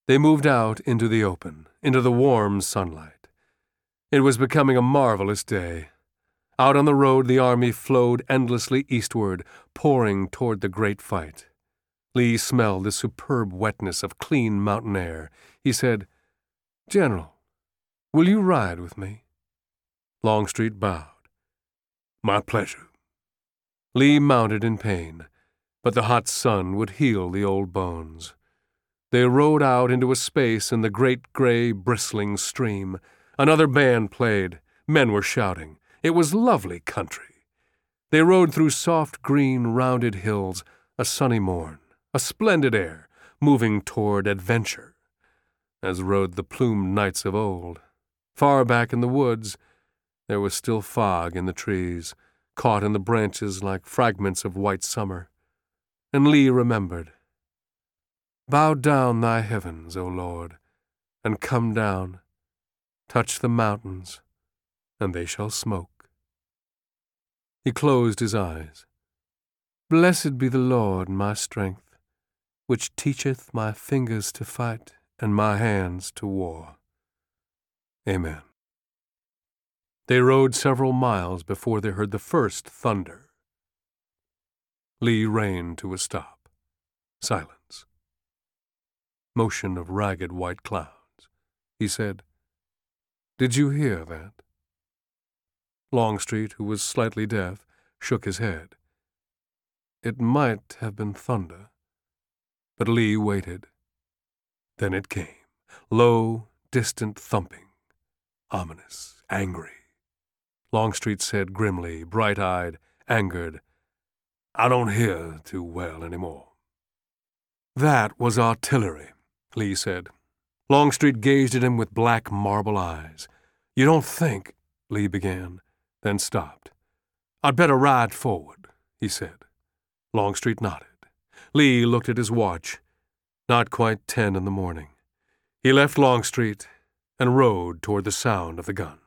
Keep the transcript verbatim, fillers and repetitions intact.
They moved out into the open, into the warm sunlight. It was becoming a marvelous day. Out on the road, the army flowed endlessly eastward, pouring toward the great fight. Lee smelled the superb wetness of clean mountain air. He said, "General, will you ride with me?" Longstreet bowed. "My pleasure." Lee mounted in pain, but the hot sun would heal the old bones. They rode out into a space in the great gray, bristling stream. Another band played. Men were shouting. It was lovely country. They rode through soft, green, rounded hills, a sunny morn, a splendid air, moving toward adventure, as rode the plumed knights of old. Far back in the woods, there was still fog in the trees, caught in the branches like fragments of white summer. And Lee remembered, "Bow down thy heavens, O Lord, and come down. Touch the mountains, and they shall smoke." He closed his eyes. "Blessed be the Lord, my strength, which teacheth my fingers to fight and my hands to war. Amen." They rode several miles before they heard the first thunder. Lee reined to a stop. Silence. Motion of ragged white clouds. He said, "Did you hear that?" Longstreet, who was slightly deaf, shook his head. It might have been thunder, but Lee waited. Then it came, low, distant thumping, ominous, angry. Longstreet said grimly, bright-eyed, angered, "I don't hear too well anymore." "That was artillery," Lee said. Longstreet gazed at him with black marble eyes. "You don't think—" Lee began, then stopped. "I'd better ride forward," he said. Longstreet nodded. Lee looked at his watch. Not quite ten in the morning. He left Longstreet and rode toward the sound of the gun.